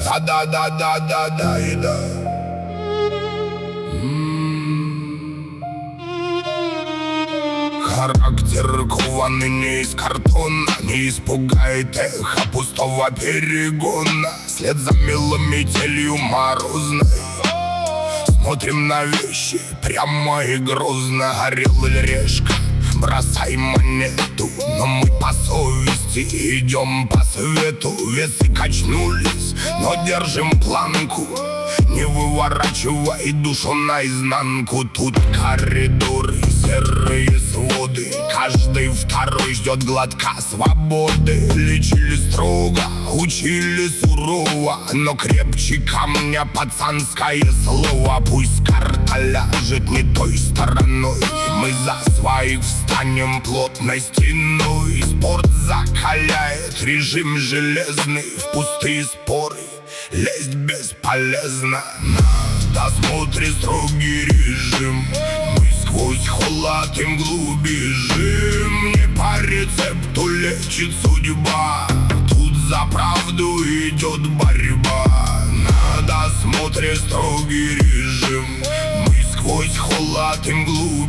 Да-да-да-да-да-да-да. Характер кованный не из картона, не испугает эхо пустого перегона. След за милой метелью морозной смотрим на вещи прямо и грозно. Орел или решка, бросай монету, но мы по совести идем по свету. Весы качнулись, но держим планку, не выворачивай душу наизнанку. Тут коридоры, серые своды, каждый второй ждет глотка свободы. Лечили строго, учили сурово, но крепче камня пацанское слово. Пусть карта ляжет не той стороной, мы за своих встанем плотной стеной. Спорт закаляет, режим железный, в пустые споры лезть бесполезно. На досмотре строгий режим, мы сквозь холод и мглу бежим. Не по рецепту лечит судьба, тут за правду идет борьба. На досмотре строгий режим, мы сквозь холод и мглу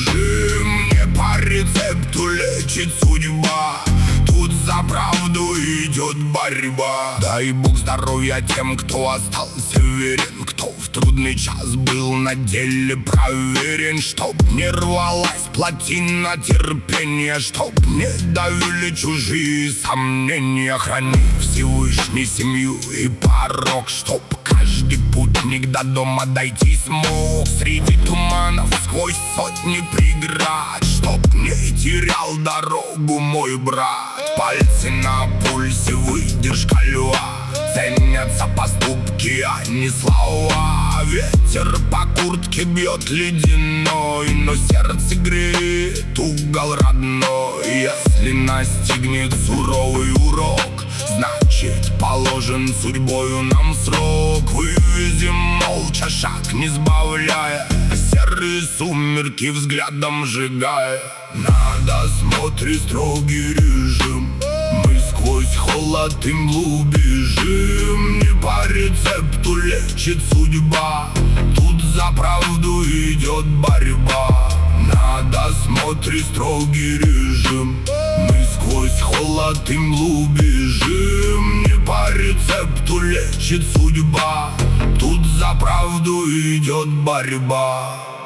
бежим. Не по рецепту лечит судьба, тут за правду идет борьба. Дай Бог здоровья тем, кто остался верен, кто в трудный час был на деле проверен. Чтоб не рвалась плотина терпения, чтоб не давили чужие сомнения. Храни Всевышний семью и порог, чтоб каждый путник до дома дойти смог. Среди туманов сквозь сотни преград, чтоб не терял дорогу мой брат. Пальцы на пульсе, выдержка льва, ценятся поступки, а не слова. Ветер по куртке бьет ледяной, но сердце греет угол родной. Если настигнет суровый урок, значит положен судьбою нам срок. Вывезем молча, шаг не сбавляя, серые сумерки взглядом сжигая. На досмотре строгий режим, мы сквозь холод и мглу бежим. Не по рецепту лечит судьба, тут за правду идет борьба. На досмотре строгий режим, мы сквозь холод и мглу бежим. Не по рецепту лечит судьба, тут за правду идет борьба.